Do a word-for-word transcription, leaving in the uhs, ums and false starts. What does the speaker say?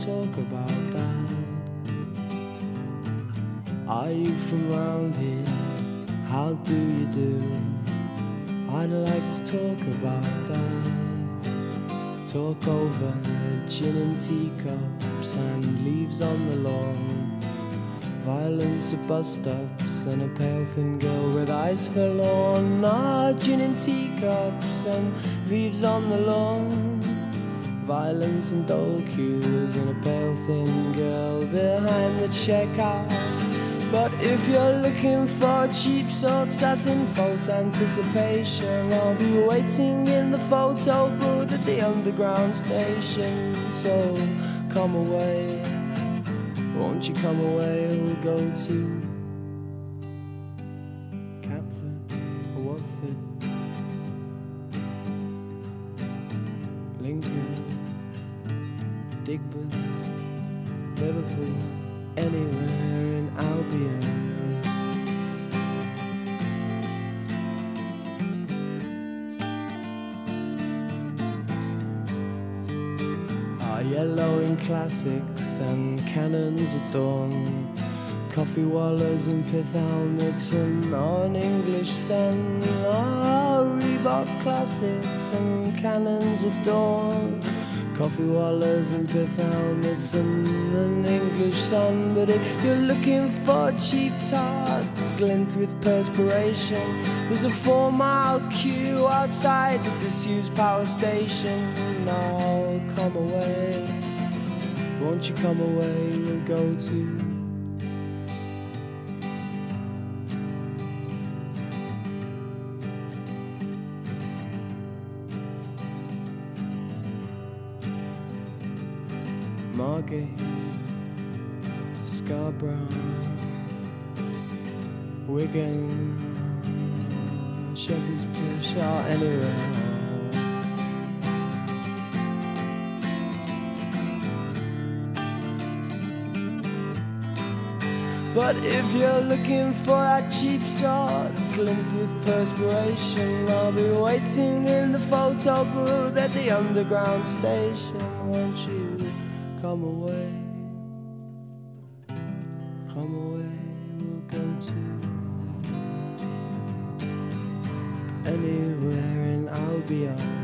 talk about that. Are you from round here? How do you do? I'd like to talk about that. Talk over gin and teacups and leaves on the lawn. Violence at bus stops and a pale thin girl with eyes forlorn. Ah, gin and teacups and leaves on the lawn. Violence and dole cues and a pale thin girl behind the checkout. But if you're looking for cheap salt satin false anticipation, I'll be waiting in the photo booth at the underground station. So come away, won't you come away? We'll go to Catford or Watford, Lincoln, Digbeth, Liverpool, anywhere in Albion. Our yellowing classics and cannons adorn coffee wallers and pith helmets and on English sun. Our Reebok classics and cannons adorn coffee wallers and pith helmets and an English sun. But if you're looking for cheap tart glint with perspiration, there's a four mile queue outside the disused power station. Now come away, won't you come away? We'll go to Margate, Scarborough, Wigan, Shepherd's Bush, or anywhere. But if you're looking for that cheap sort glint with perspiration, I'll be waiting in the photo booth at the underground station. Won't you come away, come away, we'll go to anywhere in Albion.